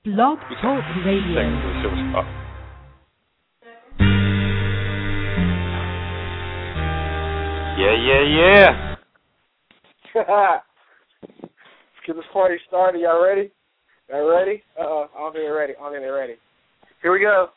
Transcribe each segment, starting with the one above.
Blog Talk Radio. Yeah. Let's get this party started. Y'all ready? Y'all ready? I don't think they're ready. Here we go.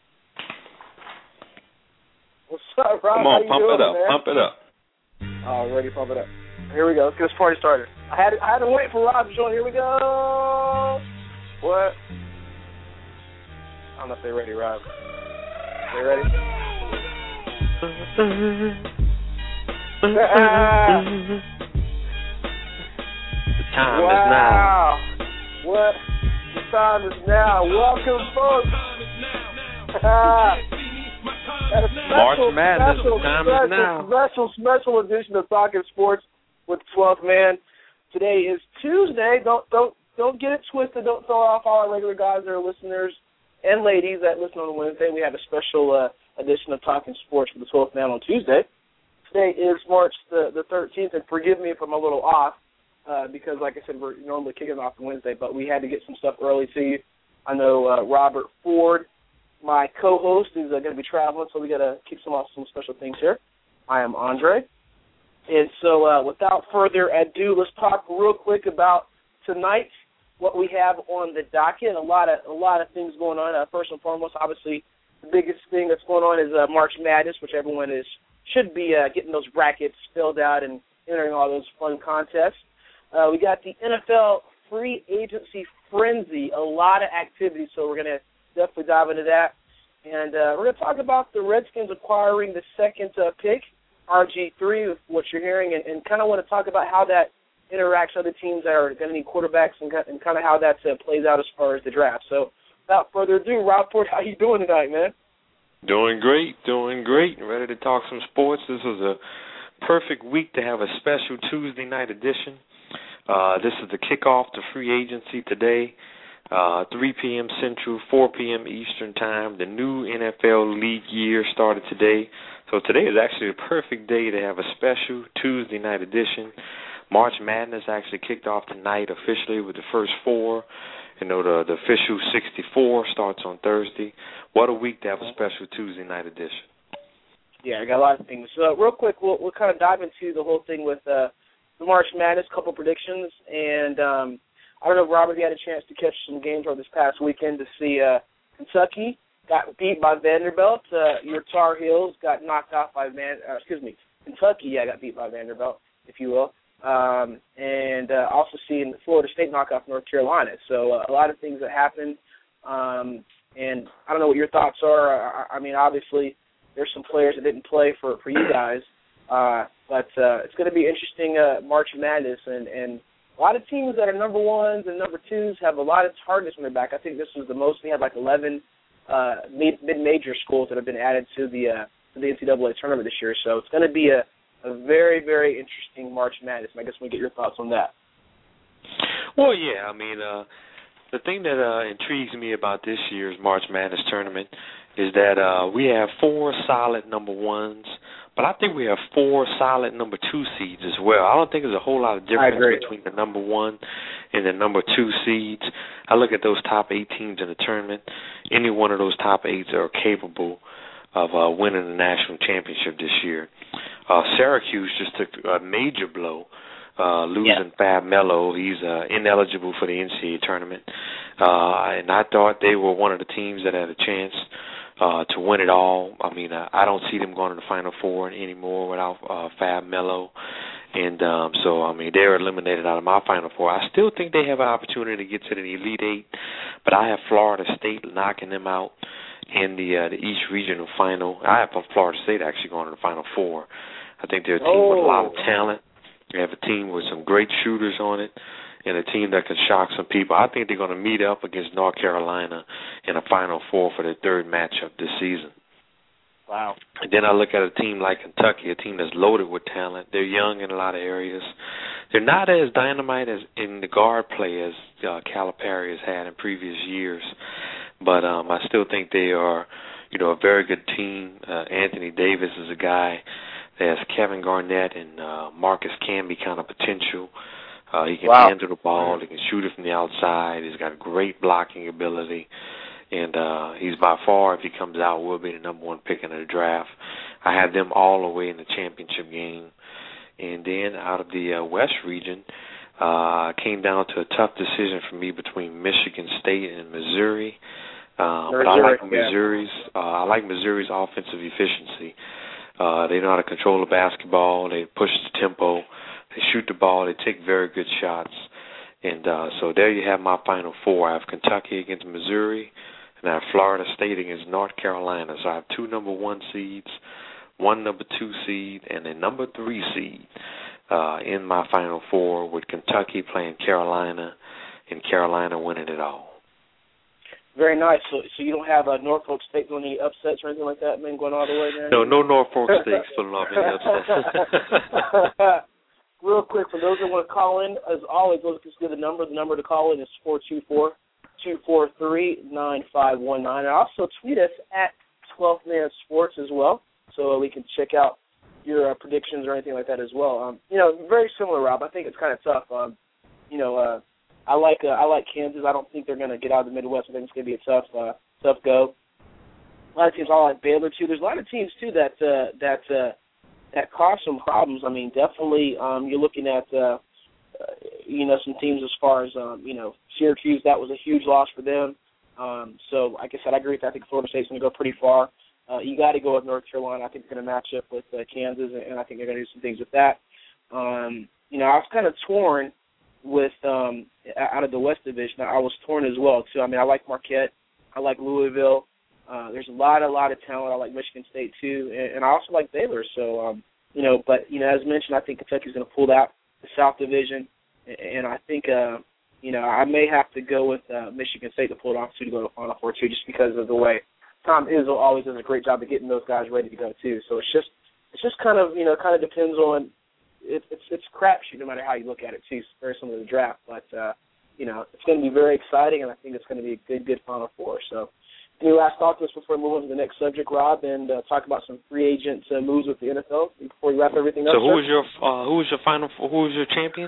What's up, Rob? Come on, pump it up. Oh, ready, pump it up. Here we go. Let's get this party started. I had to wait for Rob to join. Here we go. What? I don't know if they're ready, Rob. They ready? The time is now. What? The time is now. Welcome, folks. March Madness. The time is now. Special edition of Talking Sports with the 12th Man. Today is Tuesday. Don't get it twisted. Don't throw off all our regular guys that are listeners and ladies that listen on Wednesday. We have a special edition of Talking Sports with the 12th Man on Tuesday. Today is March the 13th, and forgive me if I'm a little off because, like I said, we're normally kicking off on Wednesday, but we had to get some stuff early to you. I know Robert Ford, my co-host, is going to be traveling, so we got to keep some special things here. I am Andre. And so without further ado, let's talk real quick about tonight, what we have on the docket. A lot of things going on. First and foremost, obviously, the biggest thing that's going on is March Madness, which everyone should be getting those brackets filled out and entering all those fun contests. We got the NFL free agency frenzy, a lot of activity, so we're going to definitely dive into that. And we're going to talk about the Redskins acquiring the second pick, RG3, what you're hearing, and kind of want to talk about how that interacts with other teams that are going to need quarterbacks and kind of how that plays out as far as the draft. So without further ado, Rob Ford, how you doing tonight, man? Doing great. Ready to talk some sports. This was a perfect week to have a special Tuesday night edition. This is the kickoff to free agency today, 3 p.m. Central, 4 p.m. Eastern Time. The new NFL league year started today. So today is actually a perfect day to have a special Tuesday night edition. March Madness actually kicked off tonight officially with the first four. You know, the official 64 starts on Thursday. What a week to have a special Tuesday night edition. Yeah, I got a lot of things. So real quick, we'll kind of dive into the whole thing with the March Madness, couple predictions. And I don't know, Robert, if you had a chance to catch some games over this past weekend to see Kentucky got beat by Vanderbilt. Your Tar Heels got knocked off by Kentucky, got beat by Vanderbilt, if you will. And also seeing Florida State knock off North Carolina. So a lot of things that happened. And I don't know what your thoughts are. I mean, obviously, there's some players that didn't play for you guys. But it's going to be interesting March Madness. And a lot of teams that are number ones and number twos have a lot of targets on their back. I think this was the most. We had like 11 mid-major schools that have been added to the NCAA tournament this year. So it's going to be a very, very interesting March Madness. And I guess we get your thoughts on that. Well, yeah. I mean, the thing that intrigues me about this year's March Madness tournament is that we have 4 solid number ones, but I think we have 4 solid number 2 seeds as well. I don't think there's a whole lot of difference between the number 1 and the number 2 seeds. I look at those top 8 teams in the tournament. Any one of those top 8s are capable of winning the national championship this year. Syracuse just took a major blow, losing Fab Melo. He's ineligible for the NCAA tournament. And I thought they were one of the teams that had a chance to win it all. I mean, I don't see them going to the Final Four anymore without Fab Melo. And so, I mean, they're eliminated out of my Final Four. I still think they have an opportunity to get to the Elite Eight, but I have Florida State knocking them out in the East Regional Final. I have Florida State actually going to the Final Four. I think they're a team with a lot of talent. They have a team with some great shooters on it and a team that can shock some people. I think they're going to meet up against North Carolina in a Final Four for their third matchup this season. Wow. And then I look at a team like Kentucky, a team that's loaded with talent. They're young in a lot of areas. They're not as dynamite as in the guard play as Calipari has had in previous years. But I still think they are, a very good team. Anthony Davis is a guy that has Kevin Garnett and Marcus Camby kind of potential. He can handle the ball. He can shoot it from the outside. He's got great blocking ability. And he's by far, if he comes out, will be the number one pick in the draft. I have them all the way in the championship game. And then out of the West region, came down to a tough decision for me between Michigan State and Missouri. But I like Missouri's offensive efficiency. They know how to control the basketball. They push the tempo. They shoot the ball. They take very good shots. And so there you have my Final Four. I have Kentucky against Missouri, and I have Florida State against North Carolina. So I have 2 number 1 seeds, 1 number 2 seed, and a number 3 seed in my Final Four, with Kentucky playing Carolina and Carolina winning it all. Very nice. So you don't have Norfolk State doing any upsets or anything like that, man, going all the way there? No Norfolk State's pulling off any upsets. Real quick, for those that want to call in, as always, let's give the number. The number to call in is 424-243-9519. And also tweet us at 12th Man Sports as well, so we can check out your predictions or anything like that as well. Very similar, Rob. I think it's kind of tough. I like Kansas. I don't think they're going to get out of the Midwest. I think it's going to be a tough go. A lot of teams. I like Baylor too. There's a lot of teams too that cause some problems. I mean, definitely. You're looking at some teams as far as Syracuse. That was a huge loss for them. So, like I said, I agree with that. I think Florida State's going to go pretty far. You got to go with North Carolina. I think they're going to match up with Kansas, and I think they're going to do some things with that. I was kind of torn with out of the West Division. I was torn as well too. I mean, I like Marquette. I like Louisville. There's a lot of talent. I like Michigan State too, and I also like Baylor. So, but as mentioned, I think Kentucky's going to pull out the South Division, and I think I may have to go with Michigan State to pull it off too, to go to Final Four too, just because of the way Tom Izzo always does a great job of getting those guys ready to go too. So it's just kind of depends on. It's crapshoot no matter how you look at it too. It's very similar to the draft, but it's going to be very exciting, and I think it's going to be a good Final Four. So, any last thoughts before we move on to the next subject, Rob, and talk about some free agent moves with the NFL before we wrap everything up? So, who was your Final Four? Who was your champion?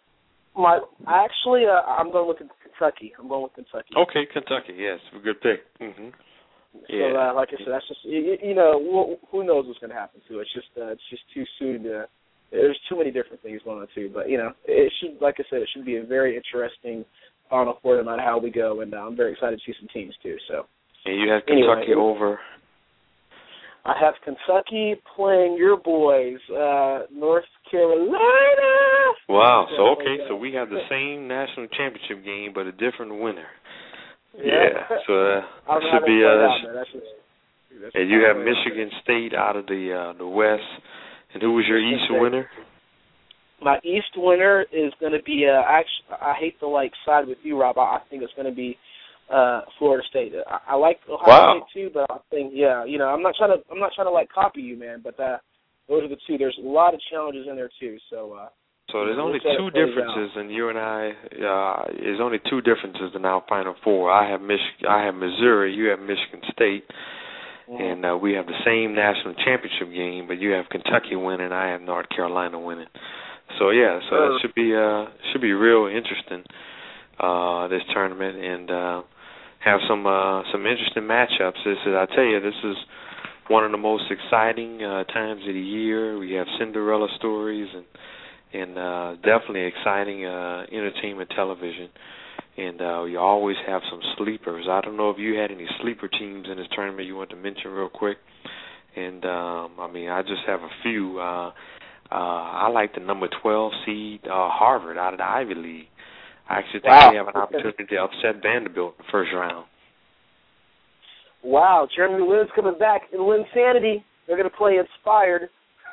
I'm going with Kentucky. Okay, Kentucky. Yes, a good pick. Mm-hmm. Yeah. So, like I said, that's just who knows what's going to happen to it. It's just too soon to. There's too many different things going on too, but it should, like I said, it should be a very interesting Final Four no matter how we go, and I'm very excited to see some teams too. So. And you have Kentucky over. I have Kentucky playing your boys, North Carolina. Wow. So we have the same national championship game, but a different winner. Yeah. So that should be. And you have Michigan State out of the West. And who was your East winner? My East winner is going to be. I hate to side with you, Rob. I think it's going to be Florida State. I like Ohio State too, but I think I'm not trying to copy you, man. But those are the two. There's a lot of challenges in there too. So there's only two differences, and you and I. There's only two differences in our Final Four. I have Missouri. You have Michigan State. And we have the same national championship game, but you have Kentucky winning, I have North Carolina winning. So it should be real interesting this tournament, and have some interesting matchups. I tell you, this is one of the most exciting times of the year. We have Cinderella stories and definitely exciting entertainment television. And you always have some sleepers. I don't know if you had any sleeper teams in this tournament you want to mention real quick. And, I just have a few. I like the number 12 seed Harvard out of the Ivy League. I actually think they have an opportunity to upset Vanderbilt in the first round. Wow, Jeremy Lin's coming back in Linsanity. They're going to play Inspired.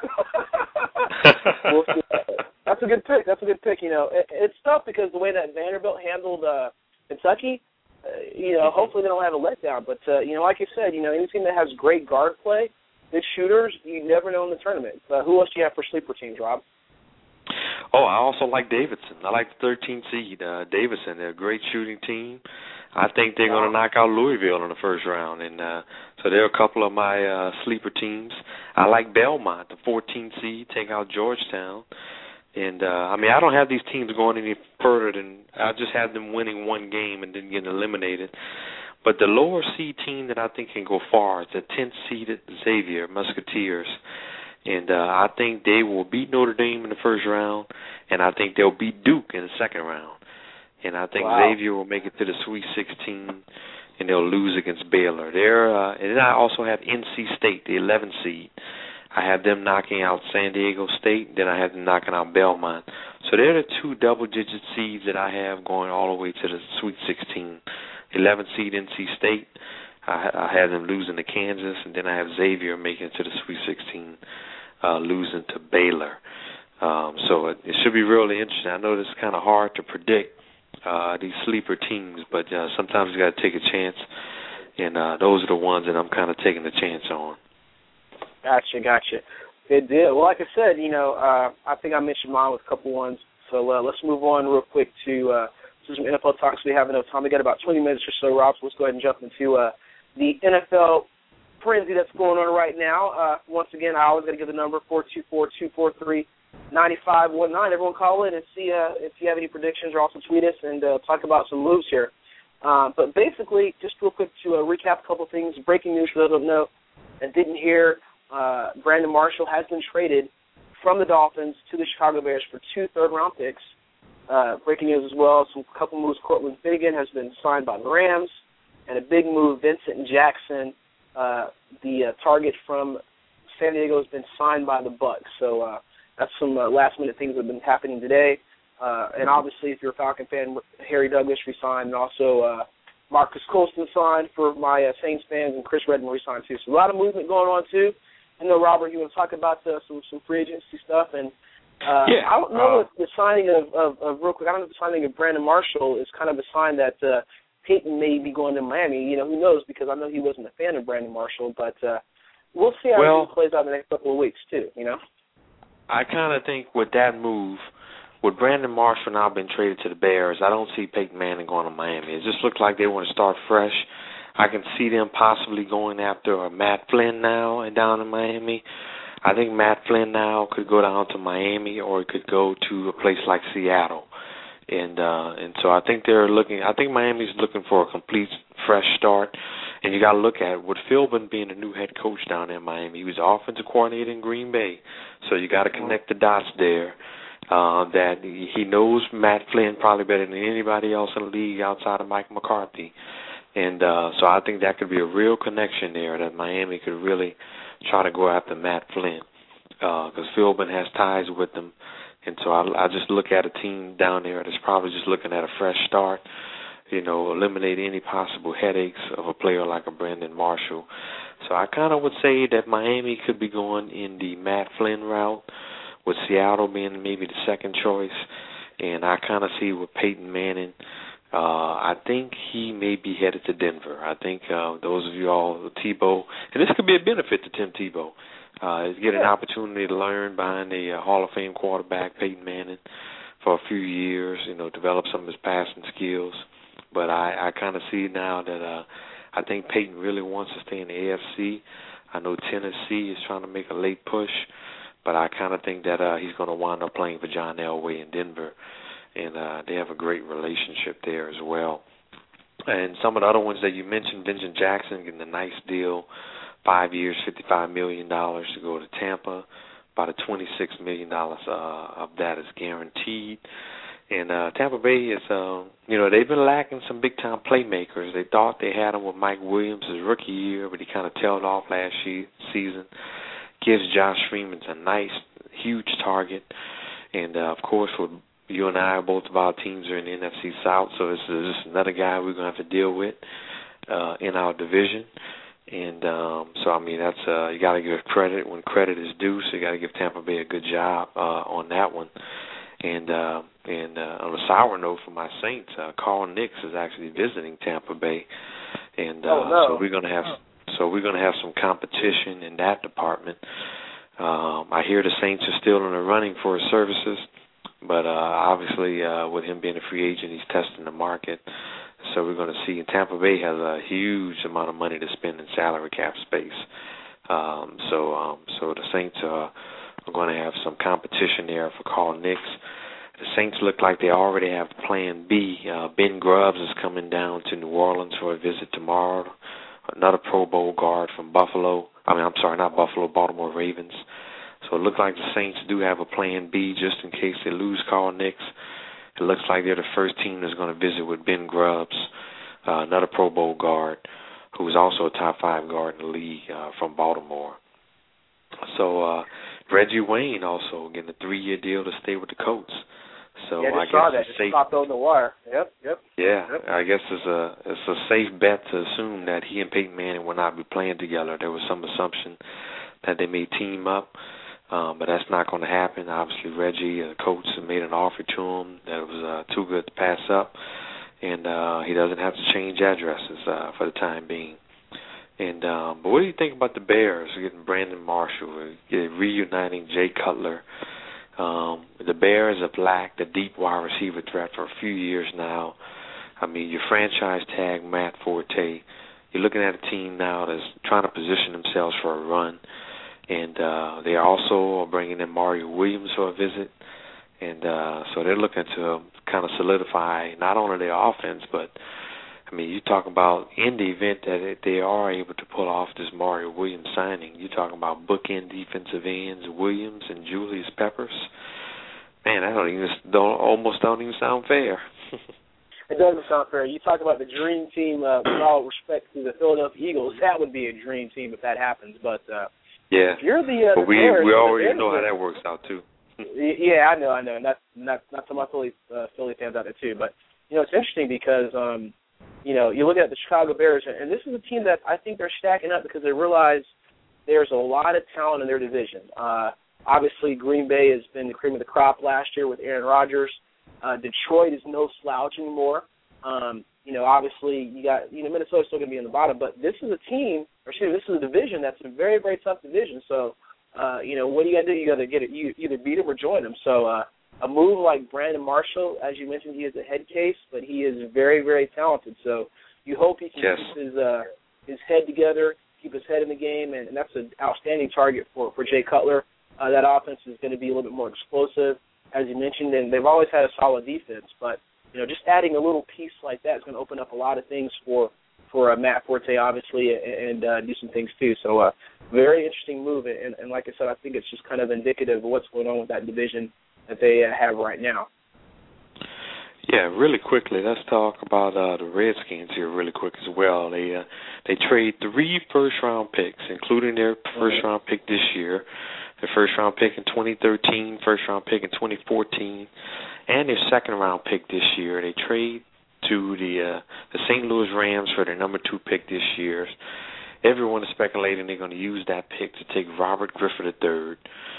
That's a good pick. It's tough because the way that Vanderbilt handled Kentucky, hopefully they don't have a letdown. But, like you said, any team that has great guard play, good shooters, you never know in the tournament. Who else do you have for sleeper teams, Rob? Oh, I also like Davidson. I like the 13th seed. Davidson, they're a great shooting team. I think they're going to knock out Louisville in the first round. And so they're a couple of my sleeper teams. I like Belmont, the 14th seed, take out Georgetown. And, I mean, I don't have these teams going any further than I just have them winning one game and then getting eliminated. But the lower seed team that I think can go far is the 10th seeded Xavier Musketeers. And I think they will beat Notre Dame in the first round, and I think they'll beat Duke in the second round. And I think Xavier will make it to the Sweet 16, and they'll lose against Baylor. And then I also have NC State, the 11th seed. I have them knocking out San Diego State, then I have them knocking out Belmont. So they're the two double-digit seeds that I have going all the way to the Sweet 16. 11th seed NC State, I have them losing to Kansas, and then I have Xavier making it to the Sweet 16, losing to Baylor. So it should be really interesting. I know this is kind of hard to predict, these sleeper teams, but sometimes you got to take a chance, and those are the ones that I'm kind of taking the chance on. Gotcha. Good deal. Well, like I said, I think I mentioned mine with a couple ones. So let's move on real quick to some NFL talks. We have enough time. We got about 20 minutes or so, Rob. So let's go ahead and jump into the NFL frenzy that's going on right now. Once again, I always got to give the number 424-243-9519. Everyone call in and see if you have any predictions, or also tweet us and talk about some moves here. But basically, just real quick to recap a couple things. Breaking news for those who don't know and didn't hear. Brandon Marshall has been traded from the Dolphins to the Chicago Bears for 2 third-round picks. Breaking news as well, some couple moves. Cortland Finnegan has been signed by the Rams, and a big move, Vincent Jackson, the target from San Diego, has been signed by the Bucs. So that's some last-minute things that have been happening today. And obviously, if you're a Falcon fan, Harry Douglas resigned, and also Marcus Colston signed for my Saints fans, and Chris Redmond resigned too. So a lot of movement going on too. I know, Robert, you want to talk about some free agency stuff, and I don't know if the signing of real quick, I don't know if the signing of Brandon Marshall is kind of a sign that Peyton may be going to Miami. Who knows, because I know he wasn't a fan of Brandon Marshall, but we'll see how it plays out in the next couple of weeks too, I kind of think with that move, with Brandon Marshall now being traded to the Bears, I don't see Peyton Manning going to Miami. It just looks like they want to start fresh. I can see them possibly going after Matt Flynn now and down in Miami. I think Matt Flynn now could go down to Miami, or it could go to a place like Seattle. And so I think I think Miami's looking for a complete fresh start. And you got to look at with Philbin being the new head coach down in Miami. He was offensive coordinator in Green Bay. So you got to connect the dots there. That he knows Matt Flynn probably better than anybody else in the league outside of Mike McCarthy. And so I think that could be a real connection there, that Miami could really try to go after Matt Flynn, because Philbin has ties with them. And so I just look at a team down there that's probably just looking at a fresh start, eliminate any possible headaches of a player like a Brandon Marshall. So I kind of would say that Miami could be going in the Matt Flynn route, with Seattle being maybe the second choice. And I kind of see with Peyton Manning, I think he may be headed to Denver. I think those of you all, Tebow, and this could be a benefit to Tim Tebow, is get an opportunity to learn behind a Hall of Fame quarterback, Peyton Manning, for a few years, develop some of his passing skills. But I kind of see now that I think Peyton really wants to stay in the AFC. I know Tennessee is trying to make a late push, but I kind of think that he's going to wind up playing for John Elway in Denver. And they have a great relationship there as well. And some of the other ones that you mentioned, Vincent Jackson getting a nice deal, 5 years, $55 million to go to Tampa. About a $26 million of that is guaranteed. And Tampa Bay is, they've been lacking some big-time playmakers. They thought they had them with Mike Williams his rookie year, but he kind of tailed off last season. Gives Josh Freeman a nice, huge target. And, of course, with you and I, both of our teams are in the NFC South, so this is just another guy we're going to have to deal with in our division. And so, I mean, that's you got to give credit when credit is due, so you got to give Tampa Bay a good job on that one. And on a sour note for my Saints, Carl Nicks is actually visiting Tampa Bay, and so we're going to have some competition in that department. I hear the Saints are still in the running for his services. But obviously, with him being a free agent, he's testing the market. So we're going to see. Tampa Bay has a huge amount of money to spend in salary cap space. So the Saints are are going to have some competition there for Carl Nicks. The Saints look like they already have Plan B. Ben Grubbs is coming down to New Orleans for a visit tomorrow. Another Pro Bowl guard from Baltimore Ravens. So it looks like the Saints do have a Plan B just in case they lose Carl Nicks. It looks like they're the first team that's going to visit with Ben Grubbs, another Pro Bowl guard, who is also a top 5 guard in the league from Baltimore. So Reggie Wayne also getting a 3-year deal to stay with the Colts. So yeah, I saw guess that. Just popped on the wire. Yep. Yeah, yep. I guess it's a safe bet to assume that he and Peyton Manning will not be playing together. There was some assumption that they may team up, but that's not going to happen. Obviously, Reggie, the coach, made an offer to him that was too good to pass up, and he doesn't have to change addresses for the time being. And but what do you think about the Bears getting Brandon Marshall, reuniting Jay Cutler? The Bears have lacked a deep wide receiver threat for a few years now. I mean, your franchise tag Matt Forte. You're looking at a team now that's trying to position themselves for a run, and they also are bringing in Mario Williams for a visit, and so they're looking to kind of solidify not only their offense, but I mean, you talk about in the event that they are able to pull off this Mario Williams signing, you're talking about bookend defensive ends Williams and Julius Peppers. Man, that almost don't even sound fair. It doesn't sound fair. You talk about the dream team, with all respect to the Philadelphia Eagles, that would be a dream team if that happens. But yeah, if you're the but we Bears, already know how that works out too. Yeah, I know, and that's not some of my Philly fans out there too. But it's interesting because you look at the Chicago Bears, and this is a team that I think they're stacking up because they realize there's a lot of talent in their division. Obviously, Green Bay has been the cream of the crop last year with Aaron Rodgers. Detroit is no slouch anymore. Obviously, you got Minnesota's still going to be in the bottom, but this is this is a division that's a very, very tough division. So, what do you got to do? You got to you either beat them or join them. So, a move like Brandon Marshall, as you mentioned, he is a head case, but he is very, very talented. So, you hope he can keep his head together, keep his head in the game, and that's an outstanding target for Jay Cutler. That offense is going to be a little bit more explosive, as you mentioned, and they've always had a solid defense. But just adding a little piece like that is going to open up a lot of things for Matt Forte, obviously, and do some things too. So, very interesting move, and like I said, I think it's just kind of indicative of what's going on with that division that they have right now. Yeah, really quickly, let's talk about the Redskins here really quick as well. They trade 3 first-round picks, including their first-round pick this year, their first-round pick in 2013, first-round pick in 2014, and their second-round pick this year. They trade to the St. Louis Rams for their number 2 pick this year. Everyone is speculating they're going to use that pick to take Robert Griffin III,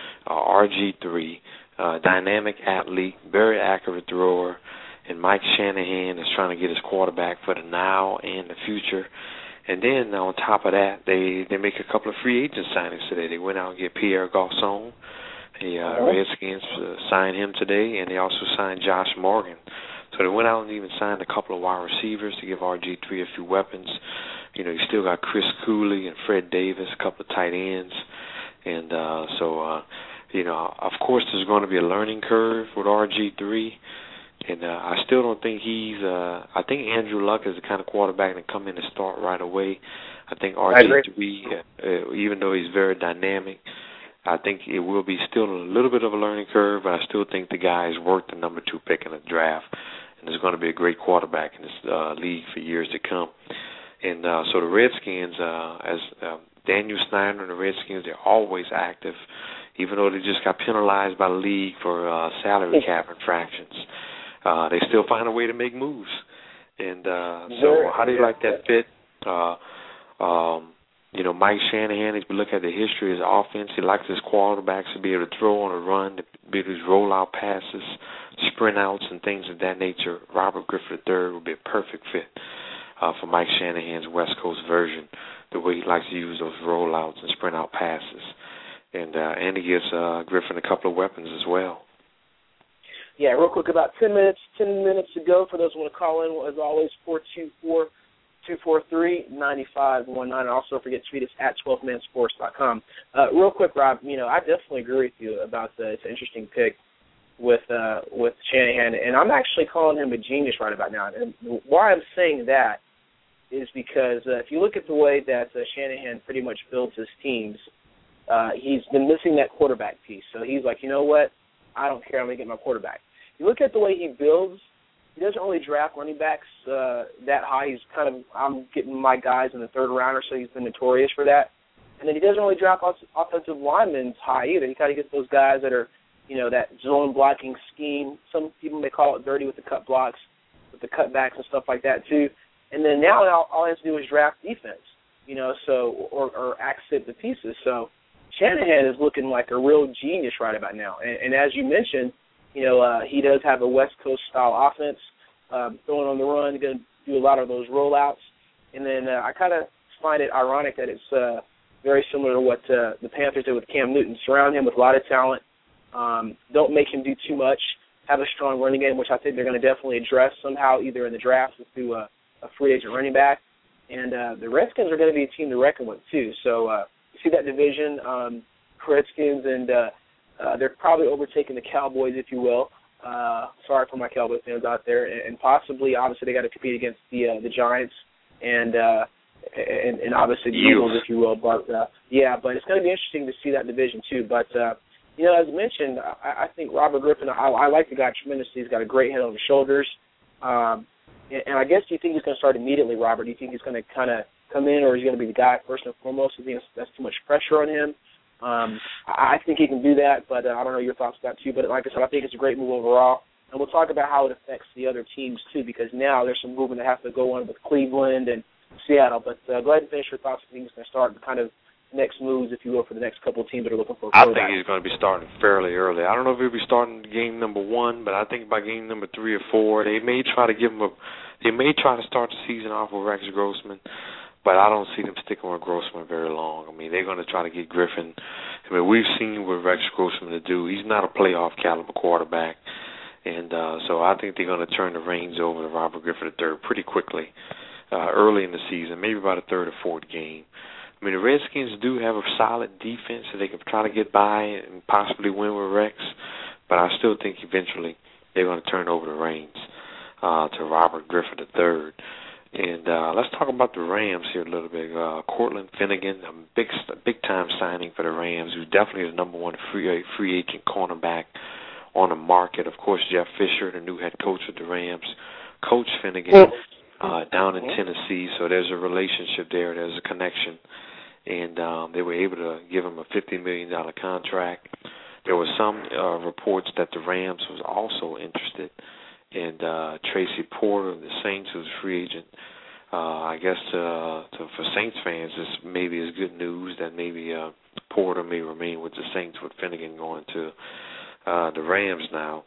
RG3, dynamic athlete, very accurate thrower, and Mike Shanahan is trying to get his quarterback for the now and the future. And then on top of that, they make a couple of free agent signings today. They went out and get Pierre Garçon. The Redskins signed him today, and they also signed Josh Morgan. So they went out and even signed a couple of wide receivers to give RG3 a few weapons. You still got Chris Cooley and Fred Davis, a couple of tight ends. And of course, there's going to be a learning curve with RG3. And I still don't think I think Andrew Luck is the kind of quarterback that come in and start right away. I think RG3, even though he's very dynamic, I think it will be still a little bit of a learning curve, but I still think the guy is worth the number 2 pick in the draft. And there's going to be a great quarterback in this league for years to come. And so the Redskins, as Daniel Snyder and the Redskins, they're always active, even though they just got penalized by the league for salary cap infractions. They still find a way to make moves. And so how do you like that fit? Mike Shanahan, if you look at the history of his offense, he likes his quarterbacks to be able to throw on a run, to be able to roll out passes, sprint outs, and things of that nature. Robert Griffin III would be a perfect fit for Mike Shanahan's West Coast version, the way he likes to use those rollouts and sprint out passes. And he gives Griffin a couple of weapons as well. Yeah, real quick, about 10 minutes to go for those who want to call in. As always, 843-9519. And also don't forget to tweet us at 12mansports.com. Real quick, Rob, I definitely agree with you about it's an interesting pick with Shanahan, and I'm actually calling him a genius right about now. And why I'm saying that is because if you look at the way that Shanahan pretty much builds his teams, he's been missing that quarterback piece. So he's like, you know what? I don't care. I'm going to get my quarterback. You look at the way he builds, he doesn't really draft running backs that high. He's I'm getting my guys in the third round or so. He's been notorious for that. And then he doesn't really draft offensive linemen high either. He kind of gets those guys that are, that zone blocking scheme. Some people may call it dirty with the cut blocks, with the cutbacks and stuff like that too. And then now all he has to do is draft defense, or accent the pieces. So Shanahan is looking like a real genius right about now. And as you mentioned, he does have a West Coast style offense, throwing on the run, going to do a lot of those rollouts. And then I kind of find it ironic that it's very similar to what the Panthers did with Cam Newton. Surround him with a lot of talent. Don't make him do too much. Have a strong running game, which I think they're going to definitely address somehow, either in the draft or through a free agent running back. And the Redskins are going to be a team to reckon with, too. So you see that division, Redskins, and they're probably overtaking the Cowboys, if you will. Sorry for my Cowboys fans out there. And possibly, obviously, they got to compete against the Giants and obviously the Eagles, if you will. But, but it's going to be interesting to see that division, too. But, as mentioned, I think Robert Griffin, I like the guy tremendously. He's got a great head on his shoulders. And I guess, do you think he's going to start immediately, Robert? Do you think he's going to kind of come in, or he's going to be the guy first and foremost? Do you think that's too much pressure on him? I think he can do that, but I don't know your thoughts on that too. But like I said, I think it's a great move overall. And we'll talk about how it affects the other teams too, because now there's some movement that has to go on with Cleveland and Seattle. But go ahead and finish your thoughts. I think he's going to start the kind of next moves, if you will, for the next couple of teams that are looking for a quarterback. I think he's going to be starting fairly early. I don't know if he'll be starting game number 1, but I think by game number 3 or 4, they may try to start the season off with Rex Grossman, but I don't see them sticking with Grossman very long. I mean, they're going to try to get Griffin. I mean, we've seen what Rex Grossman to do. He's not a playoff caliber quarterback, and so I think they're going to turn the reins over to Robert Griffin III pretty quickly, early in the season, maybe by the 3rd or 4th game. I mean, the Redskins do have a solid defense that they can try to get by and possibly win with Rex, but I still think eventually they're going to turn over the reins to Robert Griffin III. And let's talk about the Rams here a little bit. Cortland Finnegan, a big-time signing for the Rams, who's definitely the number 1 free agent cornerback on the market. Of course, Jeff Fisher, the new head coach of the Rams, Coach Finnegan down in Tennessee, so there's a relationship there. There's a connection. And they were able to give him a $50 million contract. There were some reports that the Rams was also interested in Tracy Porter of the Saints, who's a free agent. I guess for Saints fans, this maybe is good news that maybe Porter may remain with the Saints, with Finnegan going to the Rams now.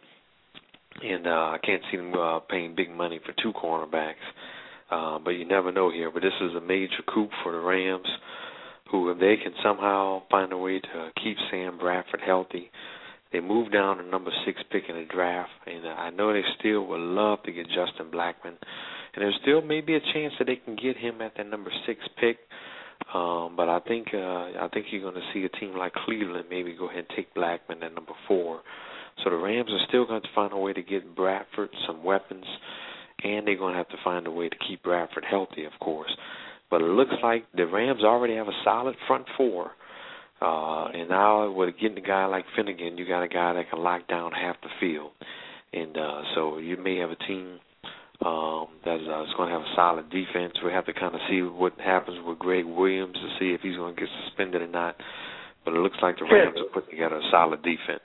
And I can't see them paying big money for 2 cornerbacks. But you never know here. But this is a major coup for the Rams, who, if they can somehow find a way to keep Sam Bradford healthy, they move down to number 6 pick in the draft, and I know they still would love to get Justin Blackman, and there's still maybe a chance that they can get him at that number 6 pick. But I think you're going to see a team like Cleveland maybe go ahead and take Blackman at number 4. So the Rams are still going to find a way to get Bradford some weapons, and they're going to have to find a way to keep Bradford healthy, of course. But it looks like the Rams already have a solid front 4. And now with getting a guy like Finnegan, you got a guy that can lock down half the field. And so you may have a team that's going to have a solid defense. We have to kind of see what happens with Greg Williams to see if he's going to get suspended or not. But it looks like the Rams are putting together a solid defense.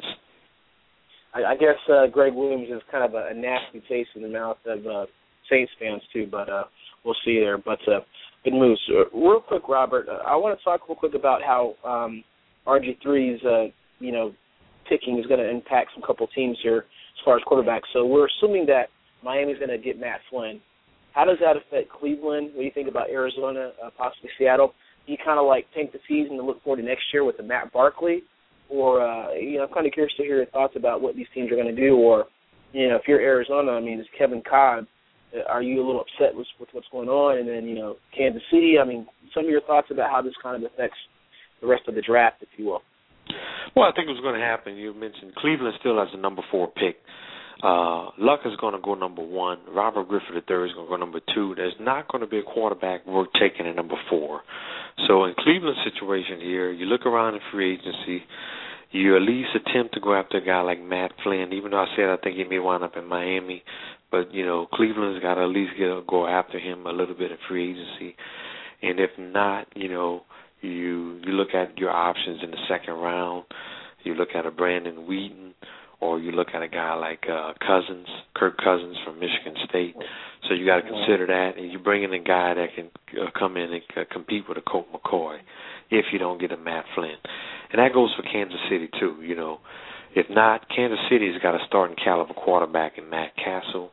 I guess Greg Williams is kind of a nasty taste in the mouth of Saints fans, too. But we'll see there. But good moves. Real quick, Robert, I want to talk real quick about how RG3's, picking is going to impact some couple teams here as far as quarterbacks. So we're assuming that Miami's going to get Matt Flynn. How does that affect Cleveland? What do you think about Arizona, possibly Seattle? Do you kind of tank the season and look forward to next year with the Matt Barkley? Or, I'm kind of curious to hear your thoughts about what these teams are going to do. Or, if you're Arizona, I mean, does Kevin Cobb are you a little upset with what's going on? And then, Kansas City, I mean, some of your thoughts about how this kind of affects the rest of the draft, if you will. Well, I think it was going to happen. You mentioned Cleveland still has the number 4 pick. Luck is going to go number 1. Robert Griffin III is going to go number 2. There's not going to be a quarterback worth taking at number 4. So in Cleveland's situation here, you look around in free agency, you at least attempt to go after a guy like Matt Flynn, even though I said I think he may wind up in Miami. But, Cleveland's got to at least go after him a little bit in free agency. And if not, you look at your options in the second round. You look at a Brandon Wheaton, or you look at a guy like Kirk Cousins from Michigan State. So you got to consider that, and you bring in a guy that can come in and compete with a Colt McCoy if you don't get a Matt Flynn. And that goes for Kansas City, too. If not, Kansas City's got a starting caliber quarterback in Matt Castle.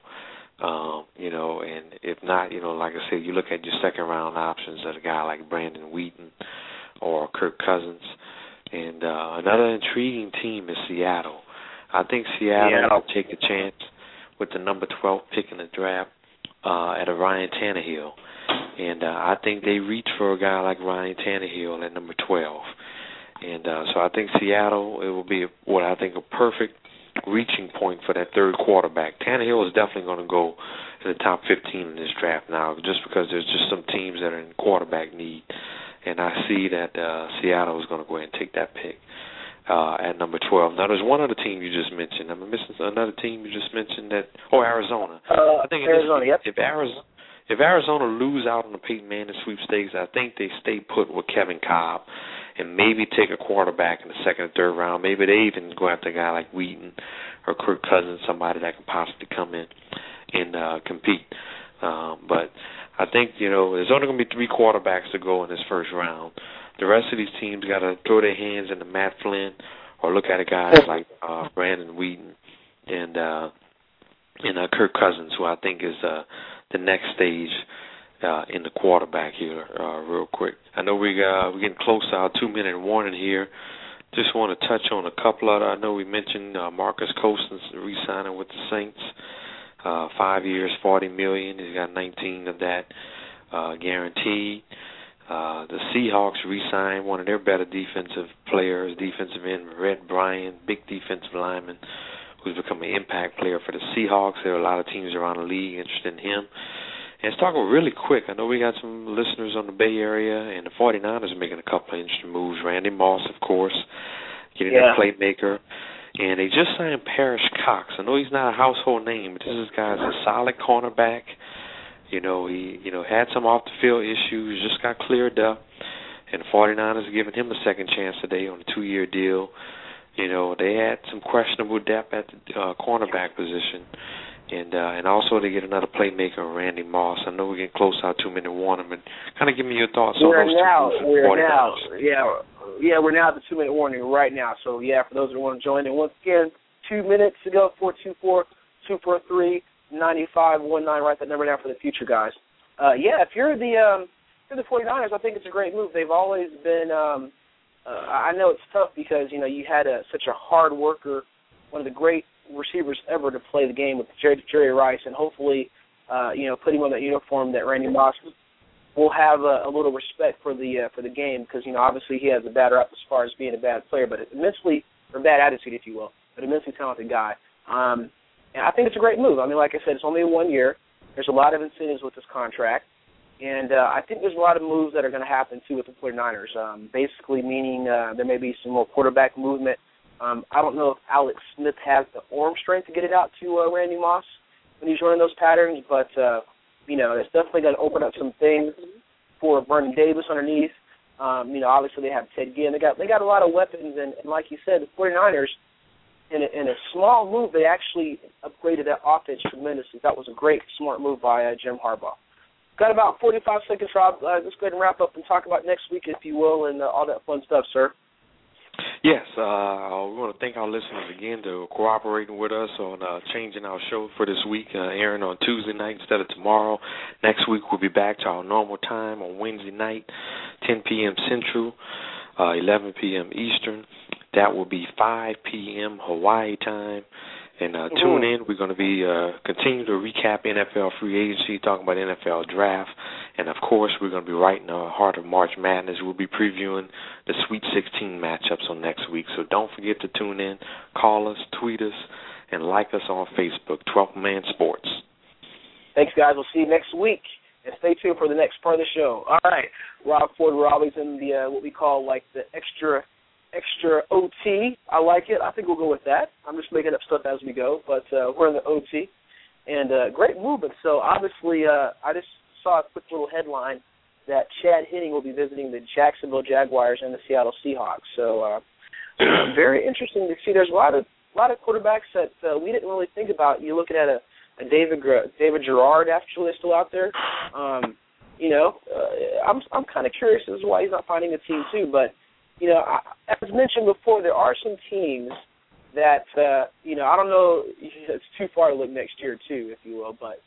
And if not, like I said, you look at your second-round options of a guy like Brandon Wheaton or Kirk Cousins. And another intriguing team is Seattle. I think Seattle will take a chance with the number 12 pick in the draft at a Ryan Tannehill. And I think they reach for a guy like Ryan Tannehill at number 12. And so I think Seattle, it will be what I think a perfect reaching point for that third quarterback. Tannehill is definitely going to go in the top 15 in this draft now, just because there's just some teams that are in quarterback need. And I see that Seattle is going to go ahead and take that pick at number 12. Now, there's one other team you just mentioned. I'm missing another team you just mentioned Arizona. I think Arizona, yep. If Arizona lose out on the Peyton Manning sweepstakes, I think they stay put with Kevin Kolb and maybe take a quarterback in the second or third round. Maybe they even go after a guy like Wheaton or Kirk Cousins, somebody that can possibly come in and compete. But I think, there's only going to be 3 quarterbacks to go in this first round. The rest of these teams got to throw their hands into Matt Flynn or look at a guy like Brandon Wheaton and Kirk Cousins, who I think is the next stage in the quarterback here real quick. I know we're getting close to our 2-minute warning here. Just want to touch on a couple of I know we mentioned Marcus Cousins re-signing with the Saints. 5 years, $40 million. He's got 19 of that guaranteed. The Seahawks re-signed one of their better defensive players, defensive end Rhett Bryant, big defensive lineman, who's become an impact player for the Seahawks. There are a lot of teams around the league interested in him. And let's talk really quick. I know we got some listeners on the Bay Area, and the 49ers are making a couple of interesting moves. Randy Moss, of course, getting a playmaker. And they just signed Parrish Cox. I know he's not a household name, but this guy's a solid cornerback. He had some off-the-field issues, just got cleared up. And the 49ers are giving him a second chance today on a 2-year deal. They had some questionable depth at the cornerback position. And also they get another playmaker, Randy Moss. I know we're getting close to our 2-minute warning, but kind of give me your thoughts on those two. We're now at the 2-minute warning right now. So, for those who want to join in, once again, 2 minutes to go, 424-243-9519. Write that number down for the future, guys. If you're the 49ers, I think it's a great move. They've always been I know it's tough because, you had such a hard worker, one of the great receivers ever to play the game with Jerry Rice, and hopefully, put him on that uniform that Randy Moss will have a little respect for the game because, obviously he has a bad rap as far as being a bad player, but or bad attitude, if you will, but immensely talented guy. And I think it's a great move. I mean, like I said, it's only 1 year. There's a lot of incentives with this contract. And I think there's a lot of moves that are going to happen, too, with the 49ers, basically meaning there may be some more quarterback movement. I don't know if Alex Smith has the arm strength to get it out to Randy Moss when he's running those patterns, but, it's definitely going to open up some things for Vernon Davis underneath. Obviously they have Ted Ginn. They got a lot of weapons, and like you said, the 49ers, in a small move, they actually upgraded that offense tremendously. That was a great, smart move by Jim Harbaugh. Got about 45 seconds, Rob. Let's go ahead and wrap up and talk about next week, if you will, and all that fun stuff, sir. Yes, we want to thank our listeners again for cooperating with us on changing our show for this week, airing on Tuesday night instead of tomorrow. Next week we'll be back to our normal time on Wednesday night, 10 p.m. Central, 11 p.m. Eastern. That will be 5 p.m. Hawaii time. And tune in. We're going to be continue to recap NFL free agency, talking about NFL draft. And, of course, we're going to be right in the heart of March Madness. We'll be previewing the Sweet 16 matchups on next week. So don't forget to tune in, call us, tweet us, and like us on Facebook, 12th Man Sports. Thanks, guys. We'll see you next week. And stay tuned for the next part of the show. All right. Rob Ford, we're always in the what we call like the extra OT. I like it. I think we'll go with that. I'm just making up stuff as we go, but we're in the OT. And great movement. So obviously I just saw a quick little headline that Chad Henne will be visiting the Jacksonville Jaguars and the Seattle Seahawks. So very interesting to see. There's a lot of quarterbacks that we didn't really think about. You're looking at a David Gerard actually still out there. I'm kind of curious as to why he's not finding a team too. But as mentioned before, there are some teams that I don't know. It's too far to look next year too, if you will. But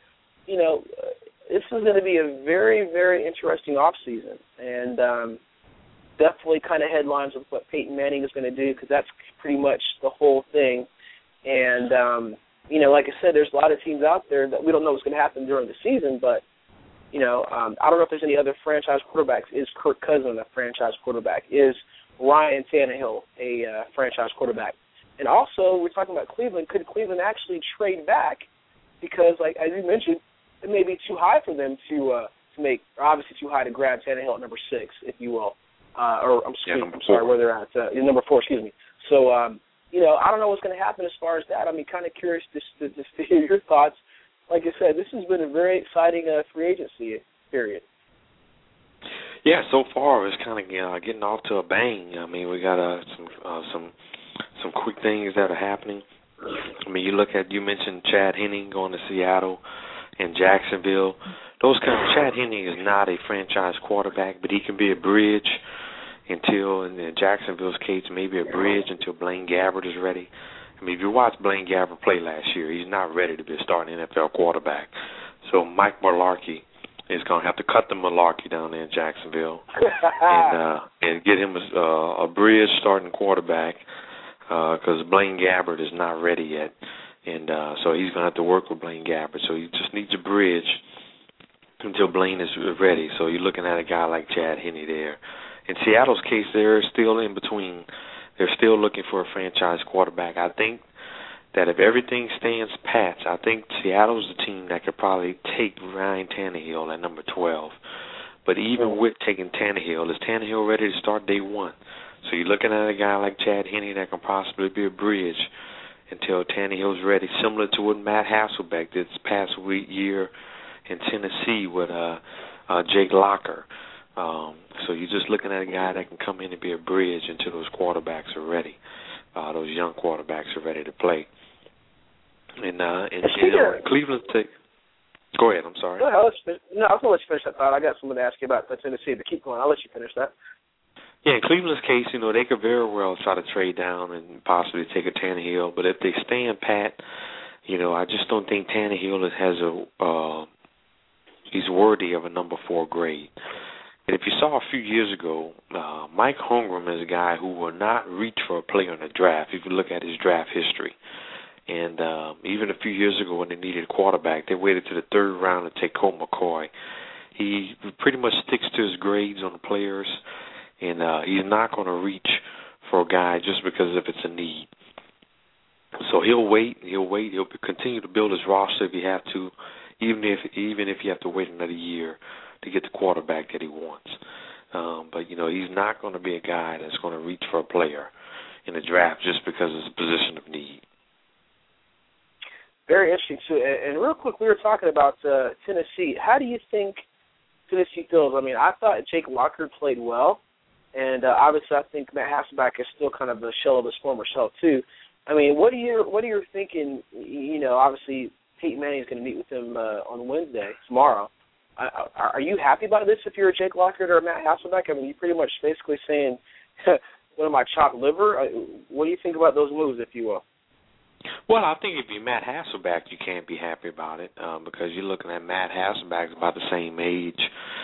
this is going to be a very, very interesting off season, and definitely kind of headlines of what Peyton Manning is going to do, because that's pretty much the whole thing. And like I said, there's a lot of teams out there that we don't know what's going to happen during the season, but, I don't know if there's any other franchise quarterbacks. Is Kirk Cousins a franchise quarterback? Is Ryan Tannehill a franchise quarterback? And also, we're talking about Cleveland. Could Cleveland actually trade back? Because, like as you mentioned, it may be too high for them to make, obviously too high to grab Tannehill at number 6, if you will. I'm sorry, where they're at. Number 4, excuse me. So, I don't know what's going to happen as far as that. I mean, kind of curious to hear your thoughts. Like I said, this has been a very exciting free agency period. Yeah, so far it's kind of getting off to a bang. I mean, we got some quick things that are happening. I mean, you mentioned Chad Henne going to Seattle and Jacksonville. Chad Henne is not a franchise quarterback, but he can be a bridge until, in Jacksonville's case, maybe a bridge until Blaine Gabbert is ready. I mean, if you watch Blaine Gabbert play last year, he's not ready to be a starting NFL quarterback. So Mike Mularkey is going to have to cut the malarkey down there in Jacksonville and get him a bridge starting quarterback, because Blaine Gabbert is not ready yet. And so he's going to have to work with Blaine Gabbert. So he just needs a bridge until Blaine is ready. So you're looking at a guy like Chad Henne there. In Seattle's case, they're still in between. They're still looking for a franchise quarterback. I think that if everything stands pat, I think Seattle's the team that could probably take Ryan Tannehill at number 12. But even with taking Tannehill, is Tannehill ready to start day one? So you're looking at a guy like Chad Henne that can possibly be a bridge until Tannehill's ready, similar to what Matt Hasselbeck did this past year in Tennessee with Jake Locker. So you're just looking at a guy that can come in and be a bridge until those quarterbacks are ready. Those young quarterbacks are ready to play. And Cleveland. Go ahead. I'm sorry. I was going to let you finish that thought. I got something to ask you about Tennessee, but keep going. I'll let you finish that. Yeah, in Cleveland's case, they could very well try to trade down and possibly take a Tannehill. But if they stand pat, I just don't think Tannehill he's worthy of a number 4 grade. And if you saw a few years ago, Mike Holmgren is a guy who will not reach for a player in the draft if you look at his draft history. And even a few years ago when they needed a quarterback, they waited to the 3rd round to take Colt McCoy. He pretty much sticks to his grades on the players, and he's not going to reach for a guy just because if it's a need. So he'll wait. He'll continue to build his roster if you have to, even if you have to wait another year to get the quarterback that he wants. But he's not going to be a guy that's going to reach for a player in the draft just because it's a position of need. Very interesting, too. And real quick, we were talking about Tennessee. How do you think Tennessee feels? I mean, I thought Jake Locker played well, and obviously I think Matt Hasselbeck is still kind of a shell of his former self, too. I mean, what are you thinking? Obviously Peyton Manning is going to meet with him on Wednesday, tomorrow. Are you happy about this if you're a Jake Locker or a Matt Hasselbeck? I mean, you're pretty much basically saying, what am I, chopped liver? What do you think about those moves, if you will? Well, I think if you're Matt Hasselbeck, you can't be happy about it because you're looking at Matt Hasselbeck's about the same age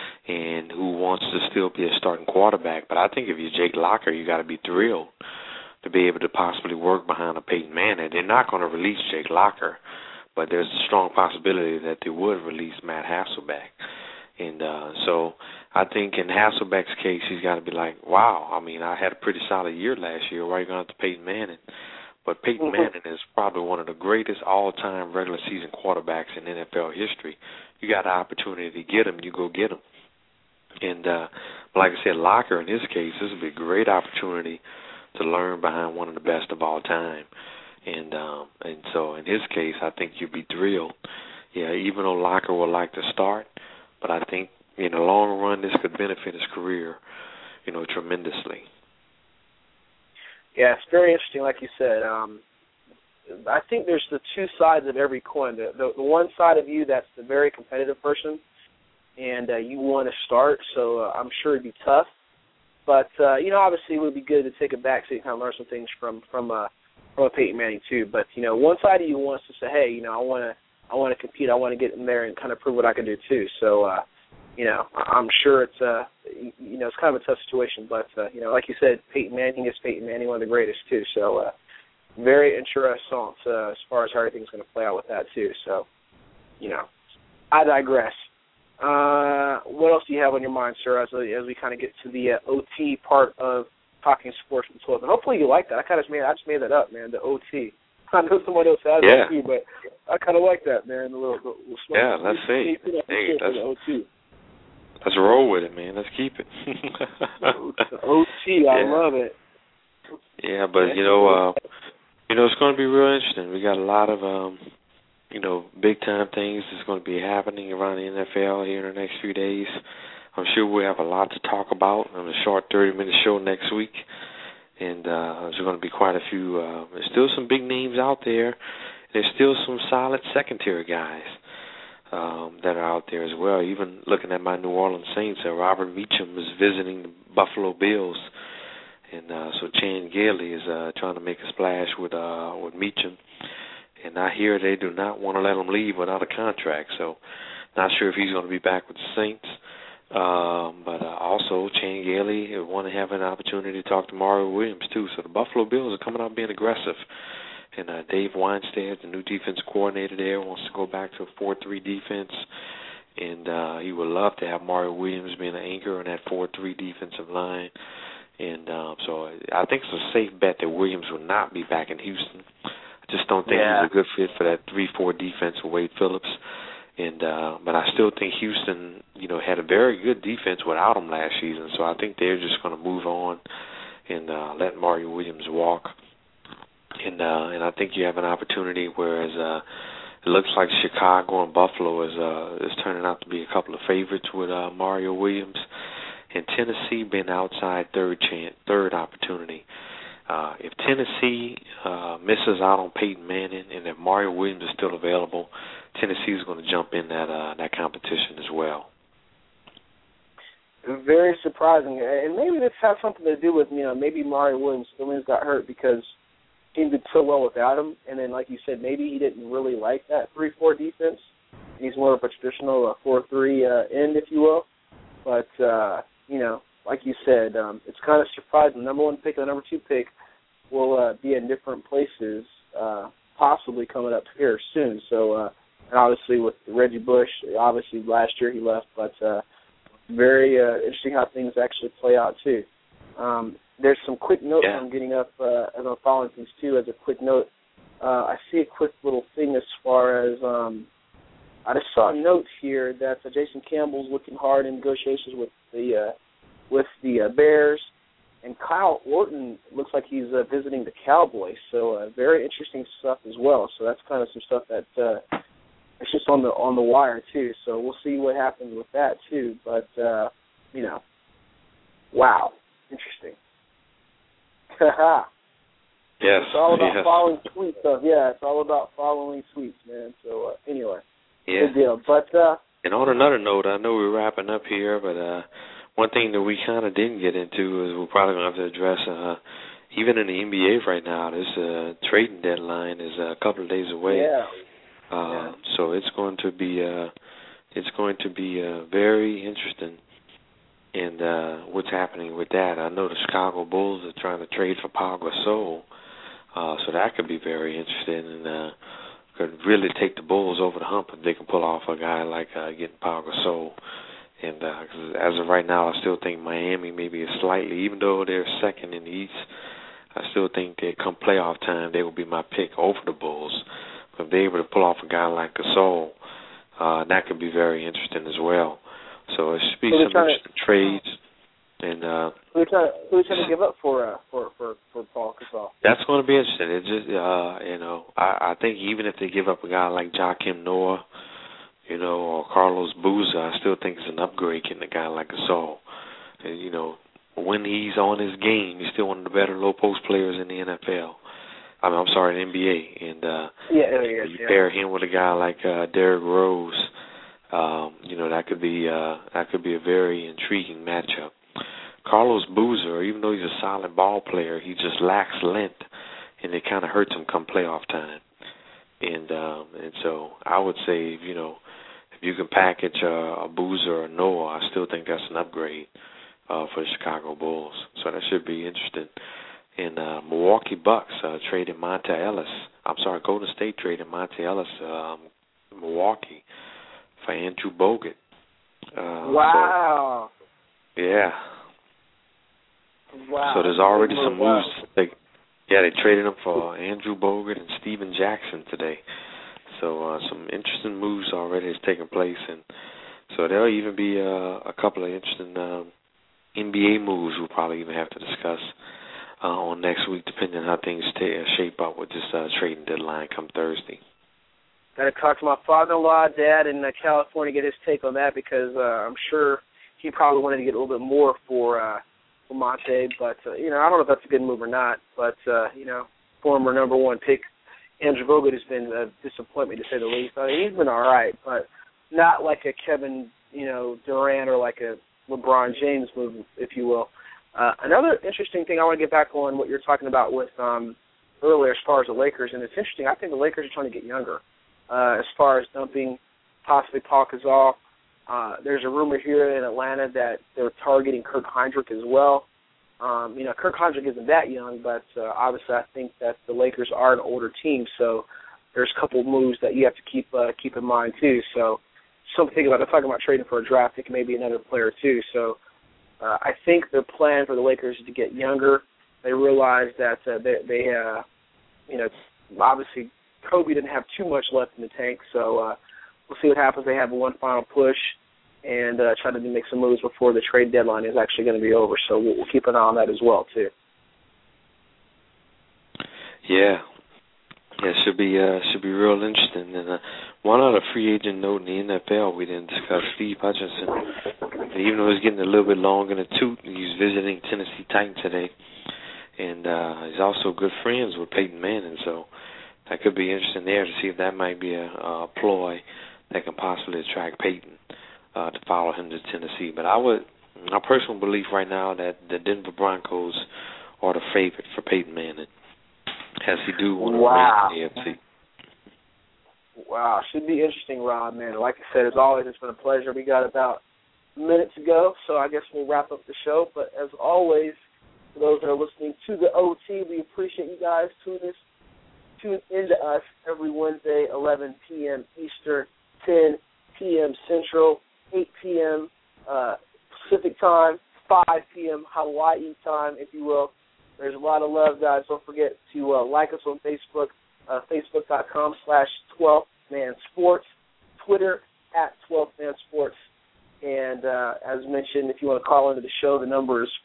and who wants to still be a starting quarterback. But I think if you're Jake Locker, you got to be thrilled to be able to possibly work behind a Peyton Manning. They're not going to release Jake Locker, but there's a strong possibility that they would release Matt Hasselbeck. And so I think in Hasselbeck's case, he's got to be like, wow, I mean, I had a pretty solid year last year. Why are you going to Peyton Manning? But Peyton Manning is probably one of the greatest all-time regular season quarterbacks in NFL history. You got the opportunity to get him, you go get him. And like I said, Locker, in his case, this would be a great opportunity to learn behind one of the best of all time. And so in his case, I think you'd be thrilled. Yeah, even though Locker would like to start, but I think in the long run, this could benefit his career, tremendously. Yeah, it's very interesting, like you said. I think there's the two sides of every coin. The one side of you that's the very competitive person, and you want to start, so I'm sure it'd be tough. But, obviously it would be good to take a back seat and kind of learn some things from Peyton Manning too. But, one side of you wants to say, hey, I want to compete. I want to get in there and kind of prove what I can do too. So, I'm sure it's it's kind of a tough situation. But, like you said, Peyton Manning is Peyton Manning, one of the greatest too. So, very interesting as far as how everything's going to play out with that too. So, I digress. What else do you have on your mind, sir, as we kind of get to the OT part of talking sports with 12? And hopefully you like that. I just made that up, man, the OT. I know someone else has it too, but I kind of like that, man. The little let's see. Let's roll with it, man. Let's keep it. The OT, I love it. Yeah, but, it's going to be real interesting. We got a lot of, big-time things that's going to be happening around the NFL here in the next few days. I'm sure we'll have a lot to talk about on a short 30-minute show next week. And there's going to be quite a few. There's still some big names out there. There's still some solid second-tier guys that are out there as well. Even looking at my New Orleans Saints, Robert Meacham is visiting the Buffalo Bills. And so Chan Gailey is trying to make a splash with Meacham. And I hear they do not want to let him leave without a contract. So not sure if he's going to be back with the Saints. But also Chan Gailey want to have an opportunity to talk to Mario Williams, too. So the Buffalo Bills are coming out being aggressive. And Dave Weinstead, the new defense coordinator there, wants to go back to a 4-3 defense. And he would love to have Mario Williams being an anchor in that 4-3 defensive line. And so I think it's a safe bet that Williams will not be back in Houston. I just don't think he's a good fit for that 3-4 defense with Wade Phillips. And but I still think Houston, had a very good defense without him last season. So I think they're just going to move on and let Mario Williams walk. And I think you have an opportunity, whereas it looks like Chicago and Buffalo is turning out to be a couple of favorites with Mario Williams. And Tennessee being outside third opportunity. If Tennessee misses out on Peyton Manning and if Mario Williams is still available, Tennessee is going to jump in that competition as well. Very surprising. And maybe this has something to do with, maybe Mario Williams' feelings got hurt because he did so well without him. And then, like you said, maybe he didn't really like that 3-4 defense. He's more of a traditional 4-3 end, if you will. But, like you said, it's kind of surprising. The number 1 pick and the number 2 pick will be in different places, possibly coming up here soon. So, and obviously with Reggie Bush, obviously last year he left, but very interesting how things actually play out too. There's some quick notes I'm getting up as I'm following things too. As a quick note, I see a quick little thing as far as I just saw a note here that Jason Campbell's looking hard in negotiations with the Bears, and Kyle Orton looks like he's visiting the Cowboys. So very interesting stuff as well. So that's kind of some stuff that it's just on the wire too. So we'll see what happens with that too. But wow, interesting. Yes. It's all about following tweets stuff. Yeah, it's all about following tweets, man. So anyway, good deal. But and on another note, I know we're wrapping up here, but one thing that we kind of didn't get into is we're probably going to have to address, even in the NBA right now, this trading deadline is a couple of days away. So it's going to be very interesting and what's happening with that. I know the Chicago Bulls are trying to trade for Pau Gasol, so that could be very interesting and could really take the Bulls over the hump if they can pull off a guy like getting Pau Gasol. And 'cause as of right now, I still think Miami maybe is slightly, even though they're second in the East, I still think that come playoff time, they will be my pick over the Bulls. But if they're able to pull off a guy like Gasol, that could be very interesting as well. So it should be some interesting trades. And who's trying to give up for Paul Gasol? That's going to be interesting. It just I think even if they give up a guy like Joakim Noah, or Carlos Boozer, I still think it's an upgrade getting a guy like Gasol. And when he's on his game, he's still one of the better low post players in the NFL. I'm sorry, in the NBA. And you pair him with a guy like Derrick Rose, that could be a very intriguing matchup. Carlos Boozer, even though he's a solid ball player, he just lacks length, and it kind of hurts him come playoff time. And so I would say, if you can package a Boozer or Noah, I still think that's an upgrade for the Chicago Bulls. So that should be interesting. And Milwaukee Bucks traded Monta Ellis. Golden State traded Monta Ellis, Milwaukee, for Andrew Bogut. Wow. So, yeah. Wow. So there's already some moves. They traded him for Andrew Bogut and Steven Jackson today. So some interesting moves already has taken place, and so there'll even be a couple of interesting NBA moves we'll probably even have to discuss on next week, depending on how things shape up with this trading deadline come Thursday. Got to talk to my father-in-law, Dad, in California, get his take on that, because I'm sure he probably wanted to get a little bit more for Monte, but I don't know if that's a good move or not. But former number one pick Andrew Bogut has been a disappointment, to say the least. I mean, he's been all right, but not like a Kevin Durant or like a LeBron James move, if you will. Another interesting thing I want to get back on what you're talking about with earlier as far as the Lakers, and it's interesting. I think the Lakers are trying to get younger as far as dumping possibly Paul Gasol. There's a rumor here in Atlanta that they're targeting Kirk Hinrich as well. Kirk Hinrich isn't that young, but obviously I think that the Lakers are an older team, so there's a couple of moves that you have to keep in mind too. So something to think about. They're talking about trading for a draft pick, maybe another player too. So I think their plan for the Lakers is to get younger. They realize that they obviously Kobe didn't have too much left in the tank, so we'll see what happens. They have one final push and try to make some moves before the trade deadline is actually going to be over. So we'll keep an eye on that as well, too. Yeah, it should be real interesting. And one other free agent note in the NFL we didn't discuss, Steve Hutchinson. And even though he's getting a little bit long in the tooth, he's visiting Tennessee Titans today. And he's also good friends with Peyton Manning, so that could be interesting there to see if that might be a ploy that can possibly attract Peyton to follow him to Tennessee. But my personal belief right now that the Denver Broncos are the favorite for Peyton Manning, as he do want to remain in the AFC. Wow, should be interesting, Rob, man. Like I said, as always, it's been a pleasure. We got about minutes to go, so I guess we'll wrap up the show. But as always, for those that are listening to the OT, we appreciate you guys tune into us every Wednesday, 11 p.m. Eastern, 10 p.m. Central, 8 p.m. Pacific time, 5 p.m. Hawaii time, if you will. There's a lot of love, guys. Don't forget to like us on Facebook, facebook.com/12mansports, Twitter @12mansports. And as mentioned, if you want to call into the show, the number is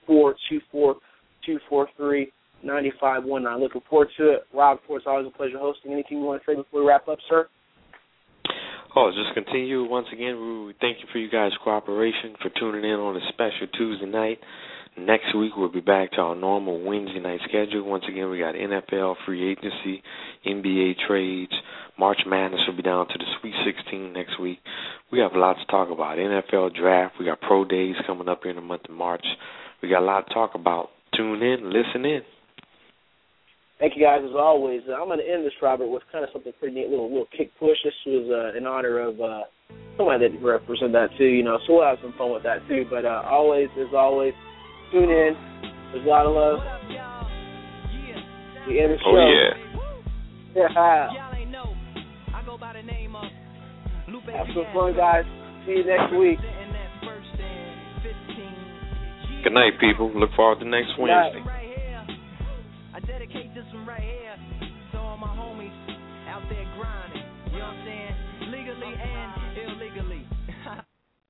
424-243-9519. Looking forward to it. Rob, it's always a pleasure hosting. Anything you want to say before we wrap up, sir? Just continue. Once again, we thank you for you guys' cooperation, for tuning in on a special Tuesday night. Next week, we'll be back to our normal Wednesday night schedule. Once again, we got NFL free agency, NBA trades. March Madness will be down to the Sweet 16 next week. We have a lot to talk about. NFL draft. We got pro days coming up here in the month of March. We got a lot to talk about. Tune in, listen in. Thank you, guys, as always. I'm going to end this, Robert, with kind of something pretty neat, little kick push. This was in honor of somebody that represent that too, you know. So we'll have some fun with that too. But always, as always, tune in. There's a lot of love. The end of the show. Oh yeah. Have some fun, guys. See you next week. Good night, people. Look forward to next Wednesday.